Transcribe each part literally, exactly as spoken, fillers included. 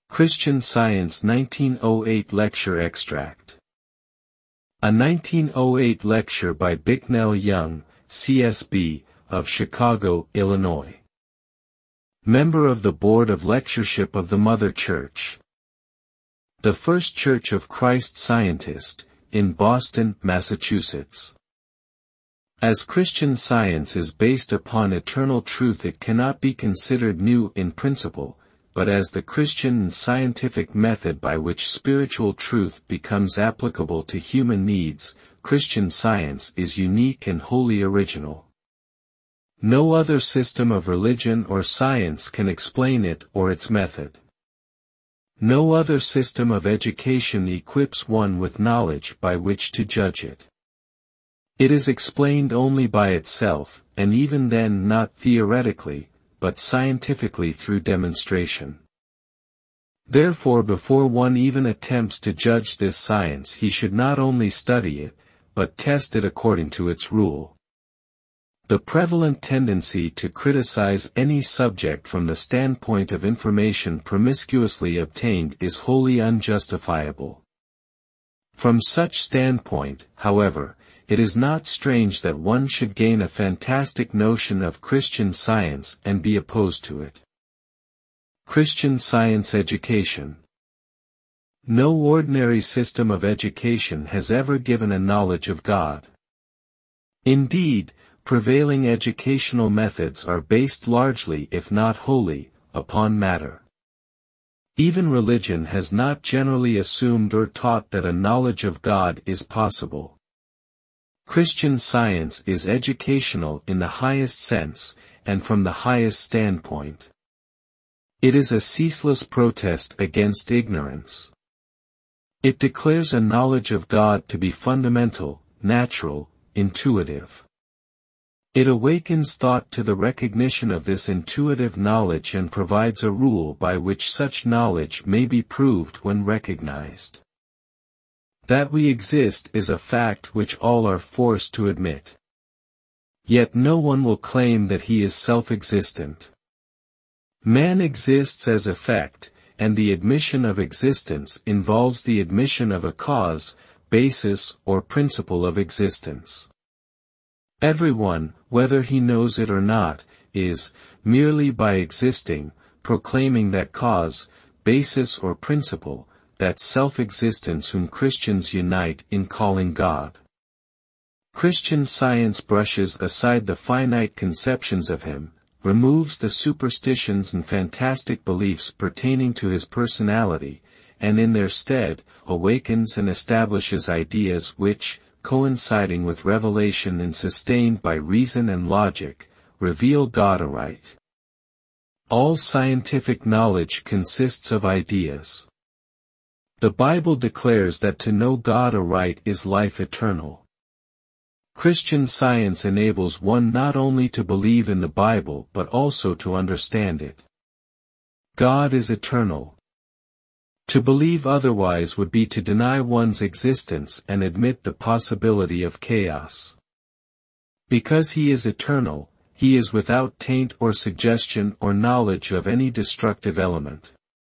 Christian Science nineteen oh eight Lecture Extract. A nineteen oh eight lecture by Bicknell Young, C S B, of Chicago, Illinois. Member of the Board of Lectureship of the Mother Church. The First Church of Christ Scientist, in Boston, Massachusetts. As Christian Science is based upon eternal truth, it cannot be considered new in principle, but as the Christian and scientific method by which spiritual truth becomes applicable to human needs. Christian Science is unique and wholly original. No other system of religion or science can explain it or its method. No other system of education equips one with knowledge by which to judge it. It is explained only by itself, and even then not theoretically, but scientifically through demonstration. Therefore, before one even attempts to judge this science, he should not only study it, but test it according to its rule. The prevalent tendency to criticize any subject from the standpoint of information promiscuously obtained is wholly unjustifiable. From such standpoint, however, it is not strange that one should gain a fantastic notion of Christian Science and be opposed to it. Christian Science education. No ordinary system of education has ever given a knowledge of God. Indeed, prevailing educational methods are based largely, if not wholly, upon matter. Even religion has not generally assumed or taught that a knowledge of God is possible. Christian Science is educational in the highest sense, and from the highest standpoint. It is a ceaseless protest against ignorance. It declares a knowledge of God to be fundamental, natural, intuitive. It awakens thought to the recognition of this intuitive knowledge and provides a rule by which such knowledge may be proved when recognized. That we exist is a fact which all are forced to admit. Yet no one will claim that he is self-existent. Man exists as effect, and the admission of existence involves the admission of a cause, basis, or principle of existence. Everyone, whether he knows it or not, is, merely by existing, proclaiming that cause, basis or principle, that self-existence whom Christians unite in calling God. Christian Science brushes aside the finite conceptions of him, removes the superstitions and fantastic beliefs pertaining to his personality, and in their stead, awakens and establishes ideas which, coinciding with revelation and sustained by reason and logic, reveal God aright. All scientific knowledge consists of ideas. The Bible declares that to know God aright is life eternal. Christian Science enables one not only to believe in the Bible but also to understand it. God is eternal. To believe otherwise would be to deny one's existence and admit the possibility of chaos. Because he is eternal, he is without taint or suggestion or knowledge of any destructive element.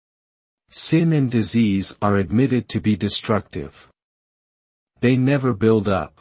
Sin and disease are admitted to be destructive. They never build up.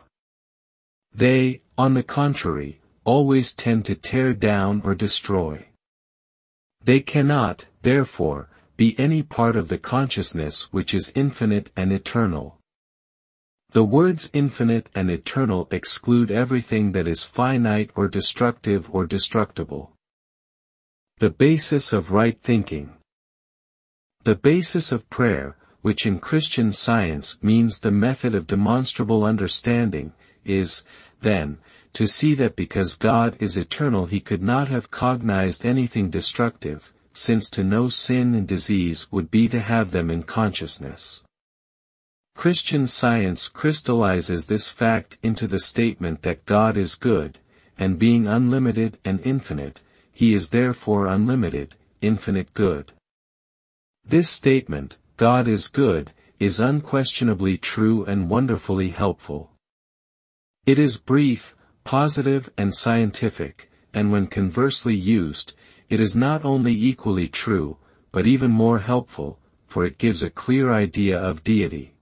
They, on the contrary, always tend to tear down or destroy. They cannot, therefore, be any part of the consciousness which is infinite and eternal. The words infinite and eternal exclude everything that is finite or destructive or destructible. The basis of right thinking. The basis of prayer, which in Christian Science means the method of demonstrable understanding, is, then, to see that because God is eternal he could not have cognized anything destructive, since to know sin and disease would be to have them in consciousness. Christian Science crystallizes this fact into the statement that God is good, and being unlimited and infinite, he is therefore unlimited, infinite good. This statement, God is good, is unquestionably true and wonderfully helpful. It is brief, positive and scientific, and when conversely used, it is not only equally true, but even more helpful, for it gives a clear idea of deity.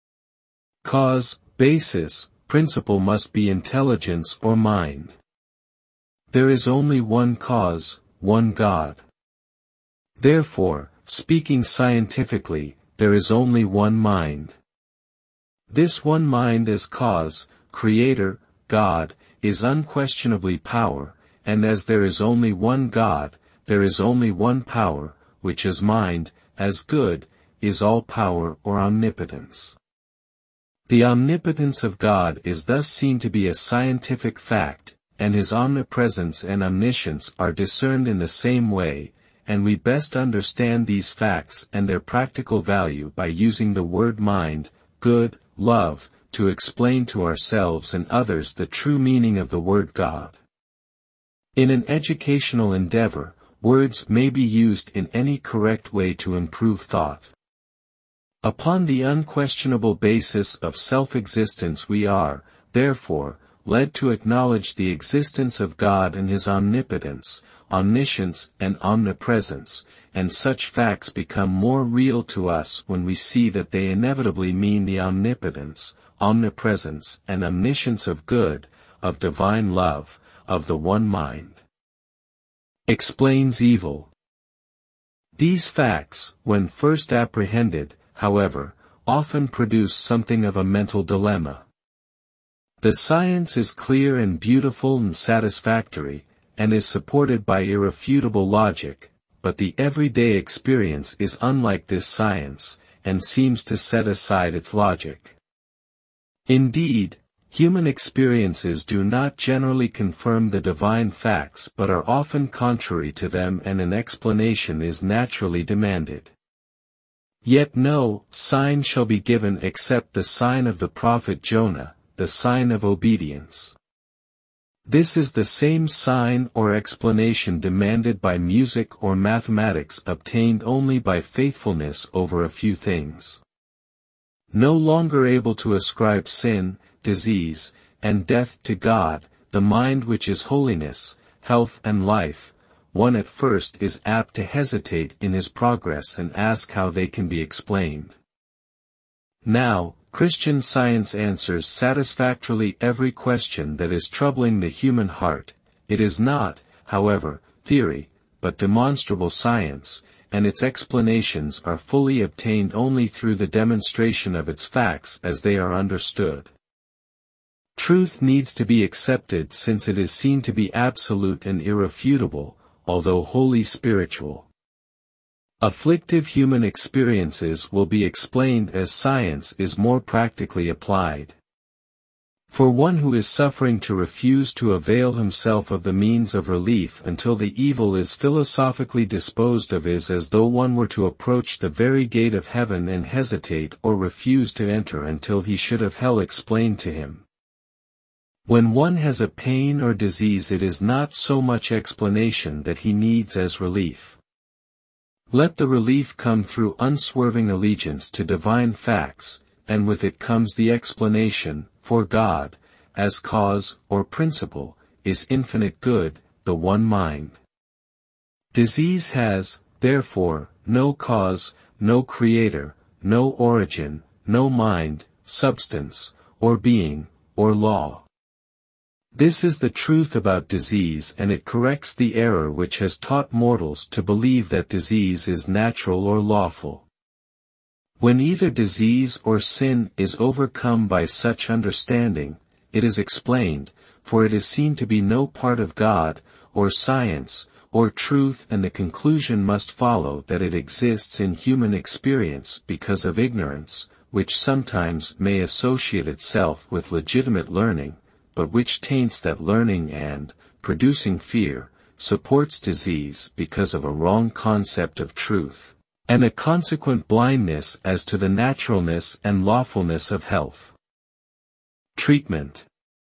Cause, basis, principle must be intelligence or mind. There is only one cause, one God. Therefore, speaking scientifically, there is only one mind. This one mind as cause, creator, God, is unquestionably power, and as there is only one God, there is only one power, which is mind, as good, is all power or omnipotence. The omnipotence of God is thus seen to be a scientific fact, and his omnipresence and omniscience are discerned in the same way, and we best understand these facts and their practical value by using the word mind, good, love, to explain to ourselves and others the true meaning of the word God. In an educational endeavor, words may be used in any correct way to improve thought. Upon the unquestionable basis of self-existence we are, therefore, led to acknowledge the existence of God and his omnipotence, omniscience and omnipresence, and such facts become more real to us when we see that they inevitably mean the omnipotence, omnipresence and omniscience of good, of divine love, of the one mind. Explains evil. These facts, when first apprehended, however, often produce something of a mental dilemma. The science is clear and beautiful and satisfactory, and is supported by irrefutable logic, but the everyday experience is unlike this science, and seems to set aside its logic. Indeed, human experiences do not generally confirm the divine facts but are often contrary to them, and an explanation is naturally demanded. Yet no sign shall be given except the sign of the prophet Jonah, the sign of obedience. This is the same sign or explanation demanded by music or mathematics, obtained only by faithfulness over a few things. No longer able to ascribe sin, disease, and death to God, the mind which is holiness, health and life, one at first is apt to hesitate in his progress and ask how they can be explained. Now, Christian Science answers satisfactorily every question that is troubling the human heart. It is not, however, theory, but demonstrable science, and its explanations are fully obtained only through the demonstration of its facts as they are understood. Truth needs to be accepted since it is seen to be absolute and irrefutable, although wholly spiritual. Afflictive human experiences will be explained as science is more practically applied. For one who is suffering to refuse to avail himself of the means of relief until the evil is philosophically disposed of is as though one were to approach the very gate of heaven and hesitate or refuse to enter until he should have hell explained to him. When one has a pain or disease, it is not so much explanation that he needs as relief. Let the relief come through unswerving allegiance to divine facts, and with it comes the explanation, for God, as cause or principle, is infinite good, the one mind. Disease has, therefore, no cause, no creator, no origin, no mind, substance, or being, or law. This is the truth about disease, and it corrects the error which has taught mortals to believe that disease is natural or lawful. When either disease or sin is overcome by such understanding, it is explained, for it is seen to be no part of God, or science, or truth, and the conclusion must follow that it exists in human experience because of ignorance, which sometimes may associate itself with legitimate learning, but which taints that learning and, producing fear, supports disease because of a wrong concept of truth, and a consequent blindness as to the naturalness and lawfulness of health. Treatment.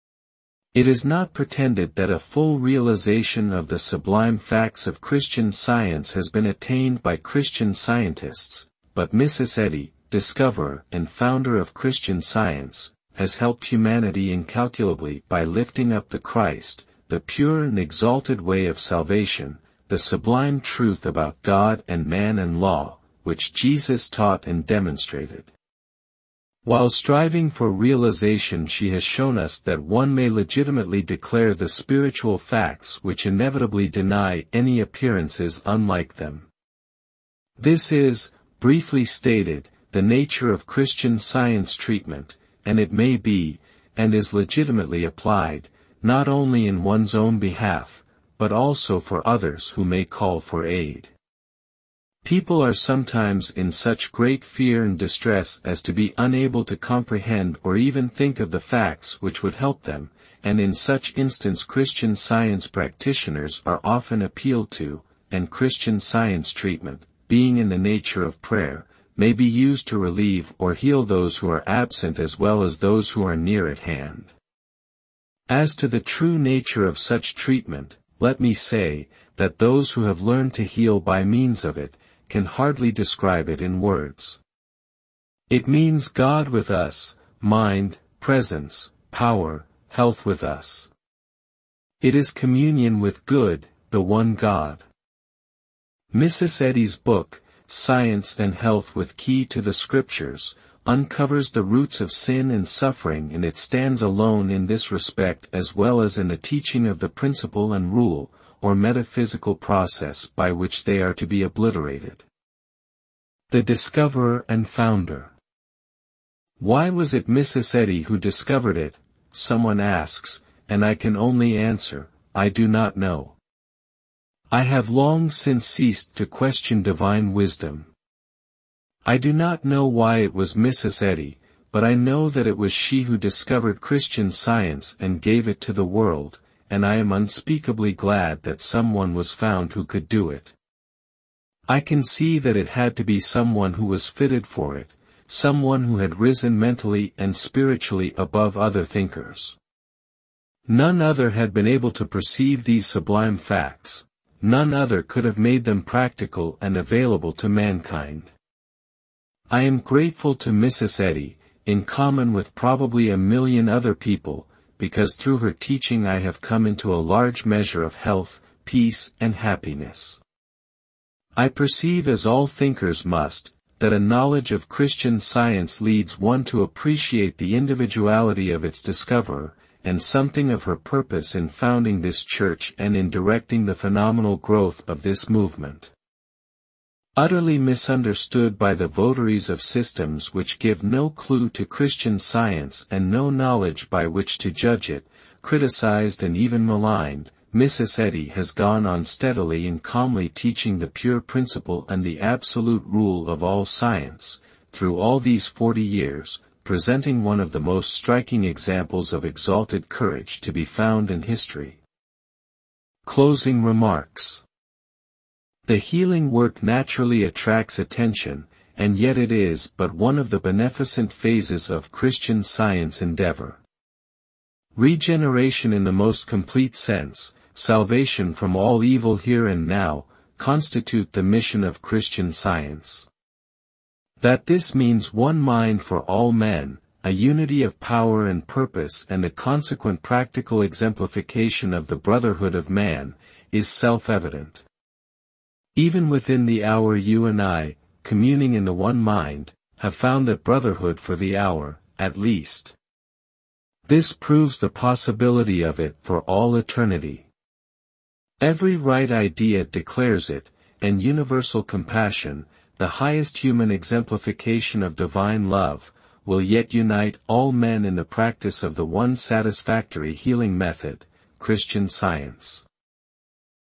It is not pretended that a full realization of the sublime facts of Christian Science has been attained by Christian scientists, but Missus Eddy, discoverer and founder of Christian Science, has helped humanity incalculably by lifting up the Christ, the pure and exalted way of salvation, the sublime truth about God and man and law, which Jesus taught and demonstrated. While striving for realization, she has shown us that one may legitimately declare the spiritual facts which inevitably deny any appearances unlike them. This is, briefly stated, the nature of Christian Science treatment, and it may be, and is legitimately applied, not only in one's own behalf, but also for others who may call for aid. People are sometimes in such great fear and distress as to be unable to comprehend or even think of the facts which would help them, and in such instance Christian Science practitioners are often appealed to, and Christian Science treatment, being in the nature of prayer, may be used to relieve or heal those who are absent as well as those who are near at hand. As to the true nature of such treatment, let me say, that those who have learned to heal by means of it, can hardly describe it in words. It means God with us, mind, presence, power, health with us. It is communion with good, the one God. Missus Eddy's book, Science and Health with Key to the Scriptures, uncovers the roots of sin and suffering, and it stands alone in this respect as well as in the teaching of the principle and rule, or metaphysical process by which they are to be obliterated. The discoverer and founder. Why was it Missus Eddy who discovered it, someone asks, and I can only answer, I do not know. I have long since ceased to question divine wisdom. I do not know why it was Missus Eddy, but I know that it was she who discovered Christian Science and gave it to the world, and I am unspeakably glad that someone was found who could do it. I can see that it had to be someone who was fitted for it, someone who had risen mentally and spiritually above other thinkers. None other had been able to perceive these sublime facts, none other could have made them practical and available to mankind. I am grateful to Missus Eddy, in common with probably a million other people, because through her teaching I have come into a large measure of health, peace, and happiness. I perceive, as all thinkers must, that a knowledge of Christian Science leads one to appreciate the individuality of its discoverer, and something of her purpose in founding this church and in directing the phenomenal growth of this movement. Utterly misunderstood by the votaries of systems which give no clue to Christian Science and no knowledge by which to judge it, criticized and even maligned, Missus Eddy has gone on steadily and calmly teaching the pure principle and the absolute rule of all science, through all these forty years, presenting one of the most striking examples of exalted courage to be found in history. Closing remarks. The healing work naturally attracts attention, and yet it is but one of the beneficent phases of Christian Science endeavor. Regeneration in the most complete sense, salvation from all evil here and now, constitute the mission of Christian Science. That this means one mind for all men, a unity of power and purpose and a consequent practical exemplification of the brotherhood of man, is self-evident. Even within the hour you and I, communing in the one mind, have found that brotherhood for the hour, at least. This proves the possibility of it for all eternity. Every right idea declares it, and universal compassion, the highest human exemplification of divine love, will yet unite all men in the practice of the one satisfactory healing method, Christian Science.